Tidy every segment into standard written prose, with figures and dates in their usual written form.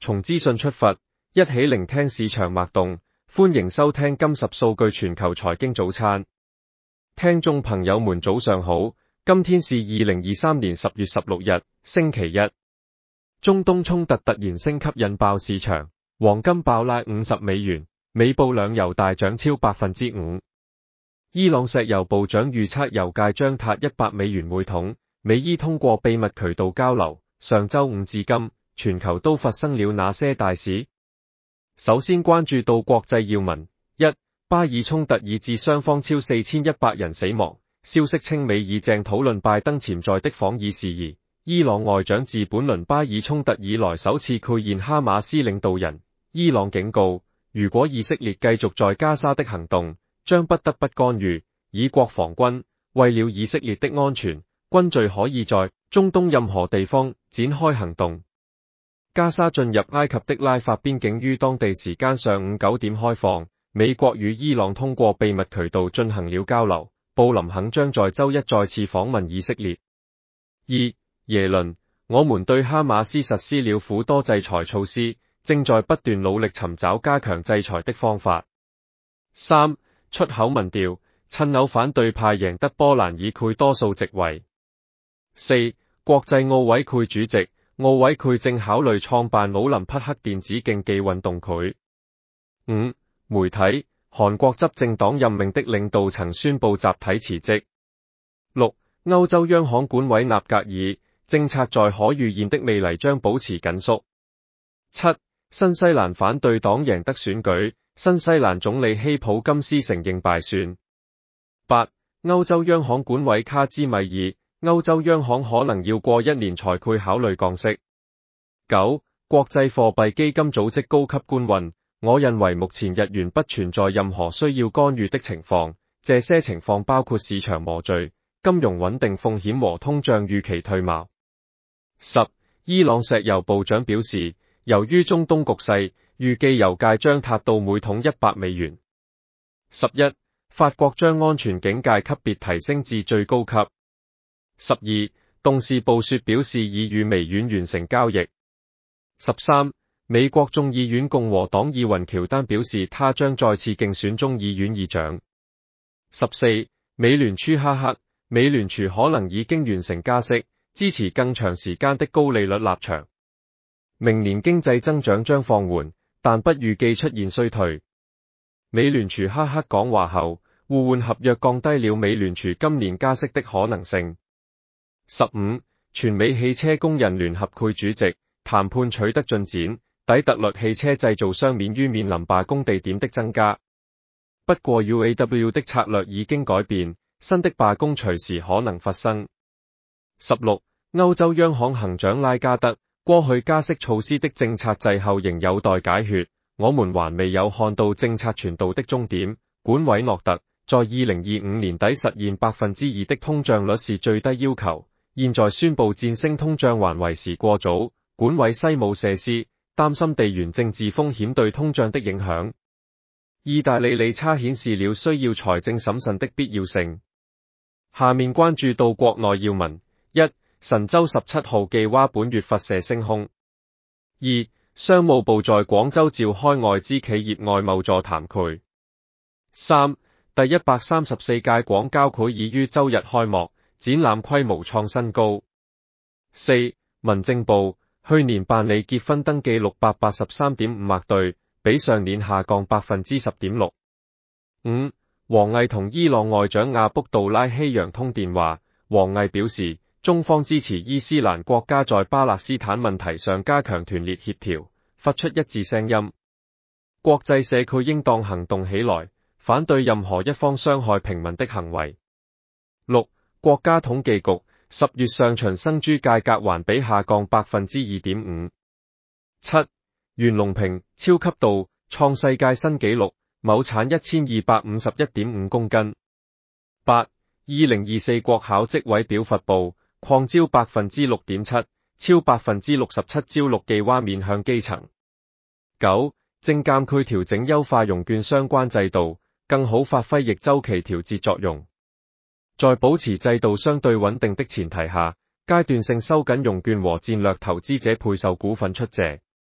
從資訊出發，一起聆聽市場脈動。歡迎收聽今10數據全球財經早餐。聽眾朋友們早上好，今天是2023年10月16日，星期一。中東衝突突然升級引爆市場，黃金爆拉$50，美布兩油大漲超 5%。伊朗石油部長預測油價將達$100每桶，美伊通過秘密渠道交流。上周五至今，全球都發生了哪些大事？首先關注到國際要聞：一、巴以衝突以致雙方超4100人死亡。消息稱美以正討論拜登潛在的訪以事宜。伊朗外長自本輪巴以衝突以來首次賄宴哈馬斯領導人。伊朗警告，如果以色列繼續在加沙的行動，將不得不干預。以國防軍為了以色列的安全，軍隊可以在中東任何地方展開行動。加沙進入埃及的拉法邊境於當地時間上午9點開放。美國與伊朗通過秘密渠道進行了交流。布林肯將在周一再次訪問以色列。二、耶倫，我們對哈馬斯實施了許多制裁措施，正在不斷努力尋找加強制裁的方法。三、出口民調，趁紐反對派贏得波蘭議會多數席位。四、國際奧委會主席，奧委會正考慮創辦奧林匹克電子競技運動會。五、媒體，韓國執政黨任命的領導層宣布集體辭職。六、歐洲央行管委納格爾，政策在可預見的未來將保持緊縮。七、新西蘭反對黨贏得選舉，新西蘭總理希普金斯承認敗選。八、歐洲央行管委卡茲米爾，歐洲央行可能要過1年才會考慮降息。九、國際貨幣基金組織高級官員，我認為目前日元不存在任何需要干預的情況，這些情況包括市場磨序、金融穩定風險和通脹預期退貌。十、伊朗石油部長表示，由於中東局勢，預計油價將達到每桶$100。11、法國將安全警戒級別提升至最高級。12、動視暴雪表示已與微軟完成交易。13、美國眾議院共和黨議員喬丹表示他將再次競選眾議院議長。14、美聯儲哈克，美聯儲可能已經完成加息，支持更長時間的高利率立場。明年經濟增長將放緩，但不預計出現衰退。美聯儲哈克講話後，互換合約降低了美聯儲今年加息的可能性。15、全美汽車工人聯合會主席，談判取得進展，底特律汽車製造商免於面臨罷工地點的增加。不過 UAW 的策略已經改變，新的罷工隨時可能發生。16、歐洲央行行長拉加德，過去加息措施的政策滯後仍有待解決，我們還未有看到政策傳導的終點。管委諾特，在2025年底實現2%的通脹率是最低要求，現在宣布戰勝通脹還為時過早。管委西姆謝斯，擔心地緣政治風險對通脹的影響。意大利利差顯示了需要財政審慎的必要性。下面關注到國內要聞：一、神舟17號寄蛙本月發射升空。二、商務部在廣州召開外資企業外貿座談會。三、第134屆廣交會已於周日開幕，展覽規模創新高。四、民政部，去年辦理結婚登記683.5萬對，比上年下降10.6%。五、王毅同伊朗外長阿卜杜拉希揚通電話，王毅表示，中方支持伊斯蘭國家在巴勒斯坦問題上加強團結協調，發出一致聲音。國際社區應當行動起來，反對任何一方傷害平民的行為。六、國家統計局10月上旬生豬價格環比下降2.5%。七、袁隆平超級稻創世界新紀錄，畝產1251.5公斤。八、2024國考職位表發布，擴招6.7%，超67%招錄寄蛙面向基層。九、證監會調整優化融券相關制度，更好發揮逆週期調節作用。在保持制度相對穩定的前提下，階段性收緊融券和戰略投資者配售股份出借。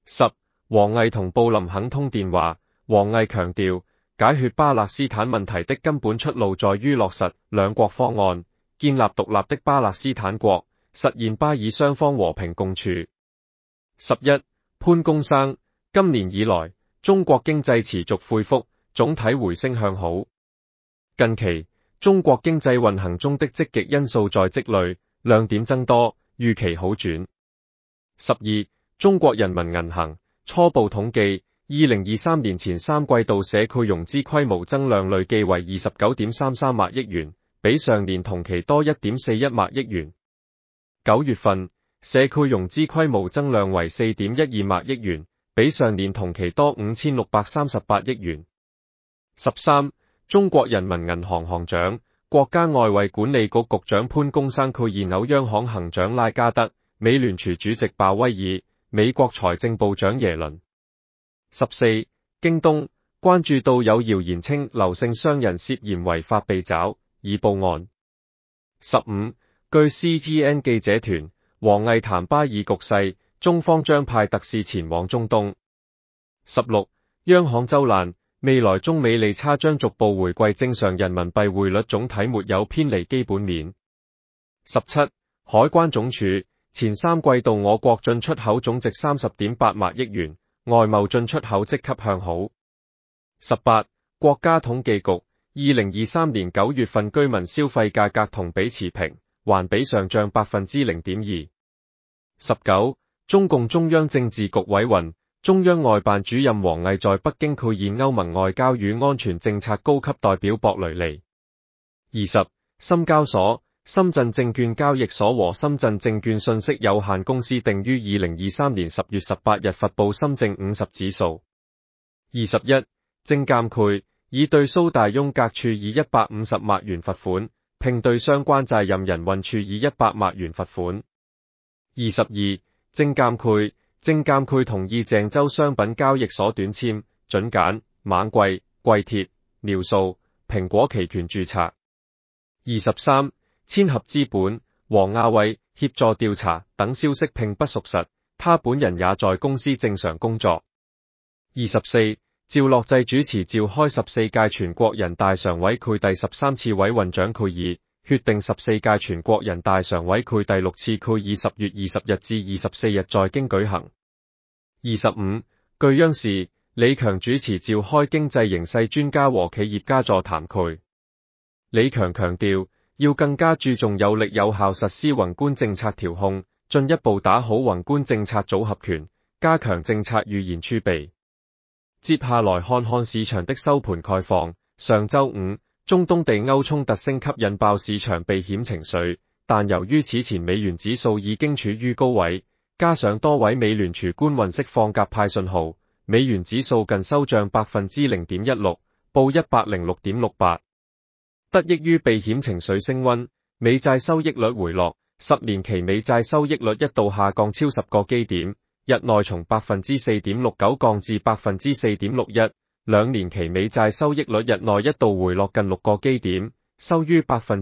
10. 王毅同布林肯通電話，王毅強調，解決巴勒斯坦問題的根本出路在於落實兩國方案，建立獨立的巴勒斯坦國，實現巴以雙方和平共處。11. 潘功生，今年以來，中國經濟持續恢復，總體回升向好。近期，中國經濟運行中的積極因素在積累，亮點增多，預期好轉。12. 中國人民銀行初步統計，2023年前三季度社區融資規模增量累計為 29.33 萬億元，比上年同期多 1.41 萬億元。9月份，社區融資規模增量為 4.12 萬億元，比上年同期多5638億元。13. 中國人民銀行行長、國家外匯管理局局長潘功生拒現紐央行行長拉加德、美聯儲主席鮑威爾、美國財政部長耶倫。14. 京東關注到有謠言稱劉姓商人涉嫌違法被抓，已報案。15. 據 CTN 記者團，王毅談巴以局勢，中方將派特使前往中東。16. 央行周爛，未來中美利差將逐步回歸正常，人民幣匯率總體沒有偏離基本面。17. 海關總署，前三季度我國進出口總值 30.8 萬億元，外貿進出口即刻向好。18. 國家統計局2023年9月份居民消費價格同比持平，環比上漲 0.2%。19. 中共中央政治局委員、中央外辦主任王毅在北京拒演歐盟外交與安全政策高級代表博雷利。20. 深交所、深圳證券交易所和深圳證券信息有限公司定於2023年10月18日發布深證50指數。21. 證監會已對蘇大翁格處以150萬元罰款，並對相關責任人運處以100萬元罰款。22. 證監會同意鄭州商品交易所短簽、準簡、猛貴、貴鐵、尿素、蘋果期權註冊。23. 千合資本、黃亞偉協助調查等消息並不屬實，他本人也在公司正常工作。24. 趙樂際主持召開14屆全國人大常委會第13次委員長會議，決定14屆全國人大常委會第6次會議10月20日至24日在京舉行。25. 據央視，李強主持召開經濟形勢專家和企業家座談會。李強強調，要更加注重有力有效實施宏觀政策調控，進一步打好宏觀政策組合拳，加強政策預言儲備。接下來看看市場的收盤概況。上周五，中東地歐衝突升級引爆市場避險情緒，但由於此前美元指數已經處於高位，加上多位美聯儲官員釋放鴿派信號，美元指數近收漲 0.16%， 報 106.68。得益於避險情緒升溫，美債收益率回落，10年期美債收益率一度下降超10個基點，日內從 4.69% 降至 4.61%， 兩年期美債收益率日內一度回落近6個基點，收於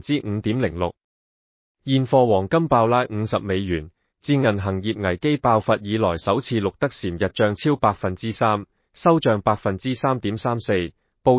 5.06%。現貨黃金爆拉50美元，自銀行業危機爆發以來首次錄得禪日漲超 3%， 收漲 3.34%， 報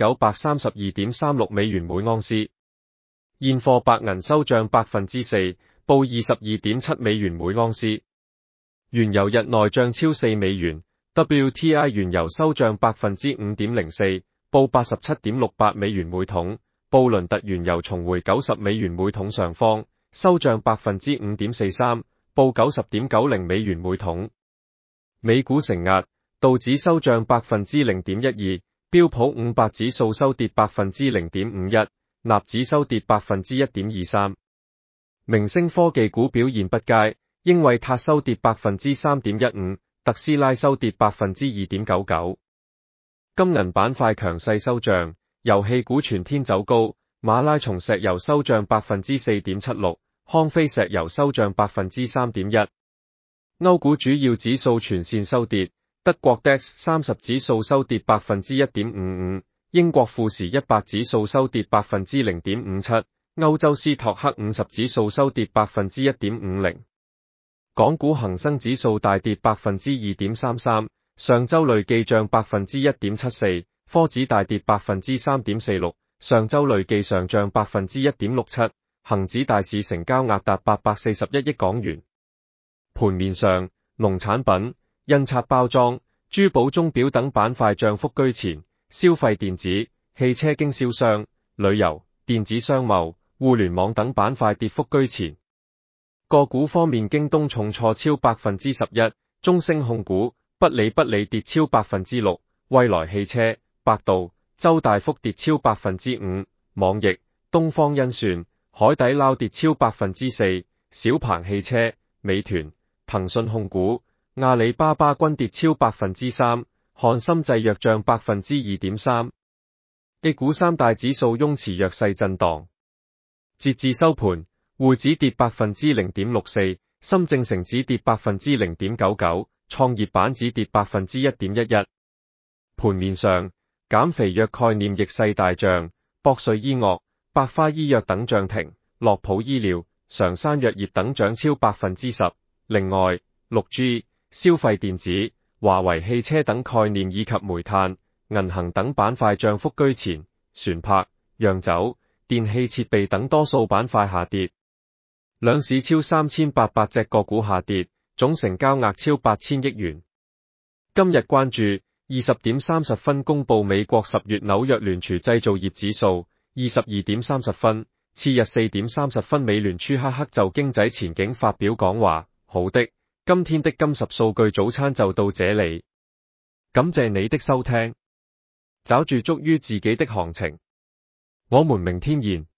1932.36 美元每盎司。現貨白銀收漲 4%， 報 22.7 美元每盎司。原油日內漲超4美元 ，WTI 原油收漲 5.04%， 報 87.68 美元每桶。布倫特原油重回90美元每桶上方，收漲 5.43%， 報 90.90 美元每桶。美股承壓，道指收漲 0.12%， 標普500指數收跌 0.51%， 納指收跌 1.23%。明星科技股表現不佳，英偉達收跌 3.15%， 特斯拉收跌 2.99%。金銀板塊強勢收漲，遊戲股全天走高，馬拉松石油收漲 4.76%， 康菲石油收漲 3.1%。歐股主要指數全線收跌，德國 DAX 30指數收跌 1.55%， 英國富時100指數收跌 0.57%， 歐洲斯托克50指數收跌 1.50%。 港股恒生指數大跌 2.33%， 上周累計漲 1.74%， 科指大跌 3.46%， 上周累計上漲 1.67%， 恒指大市成交額達841億港元。盤面上，農產品、印刷包裝、珠寶鐘錶等板塊漲幅居前，消費電子、汽車經銷商、旅遊、電子商貿、互聯網等板塊跌幅居前。個股方面，京東重挫超 11%， 中升控股、不理跌超 6%， 蔚來汽車、百度、周大福跌超 5%， 網易、東方甄選、海底撈跌超 4%， 小鵬汽車、美團、騰訊控股、阿里巴巴均跌超 3%， 漢森製藥漲 2.3%。A 股三大指數翁持弱勢震盪，截至收盤，滬指跌 0.64%， 深證成指跌 0.99%， 創業板指跌 1.11%。盤面上，減肥藥概念逆勢大漲，博瑞醫樂、百花醫藥等漲停，樂普醫療、常山藥業等漲超 10%。另外，6G、消費電子、華為汽車等概念以及煤炭、銀行等板塊漲幅居前，船舶、釀酒、電氣設備等多數板塊下跌。兩市超3800隻個股下跌，總成交額超8000億元。今日關注20點30分公布美國10月紐約聯儲製造業指數，22點30分，次日4點30分美聯儲黑克就經濟前景發表講話。好的，今天的金十數據早餐就到這裡，感謝你的收聽，找住足於自己的行情，我們明天見。